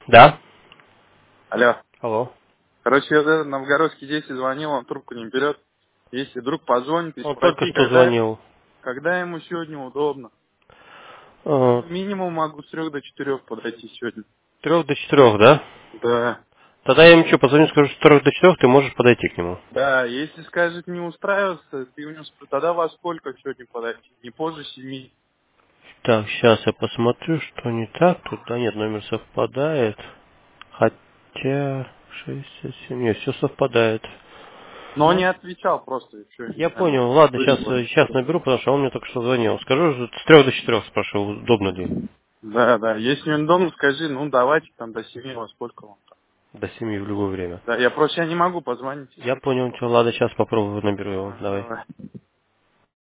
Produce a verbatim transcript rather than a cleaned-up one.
Да? Алло. Алло. Короче, я за Новгородский десять звонил, он трубку не берет. Если вдруг позвонит и Он только спроси, что когда, звонил. когда ему сегодня удобно. Э, Минимум могу с трех до четырех подойти сегодня. Трех до четырех, да? Да. Тогда я ему что, позвоню, скажу, что с трех до четырех ты можешь подойти к нему. Да, если скажет не устраиваться, ты у него спроси, тогда во сколько сегодня подойти? Не позже семи. Так, сейчас я посмотрю, что не так. Тут, да нет, номер совпадает. Хотя... шесть, семь, нет, все совпадает. Но он не Ну, отвечал просто, и все, не я знаю, может, понял. Ладно, сейчас, вырезал. сейчас наберу, потому что он мне только что звонил. Скажу, что с трех до четырех спрошу, удобно ли. Да, да, если он дома, скажи, ну давайте там до семи во сколько вам там. До семи в любое время. Да, я просто я не могу позвонить, Я если что. понял, что, ладно, сейчас попробую, наберу его. Ага, Давай. давай.